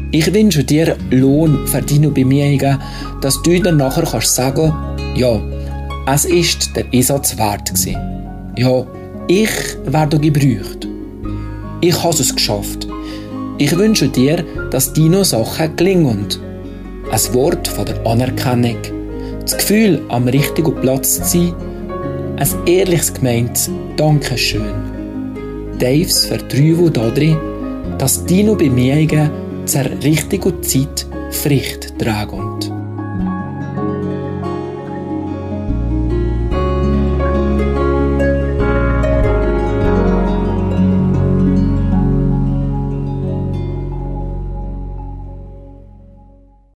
Ich wünsche dir Lohn für deine Bemühungen, dass du dann nachher kannst sagen, ja, es ist der Einsatz wert gewesen. Ja, ich werde gebraucht. Ich habe es geschafft. Ich wünsche dir, dass deine Sachen gelingen. Ein Wort von der Anerkennung, das Gefühl, am richtigen Platz zu sein, ein ehrliches gemeintes Dankeschön. Daves Vertrauen darin, dass deine Bemühungen zur richtigen Zeit Frucht tragen.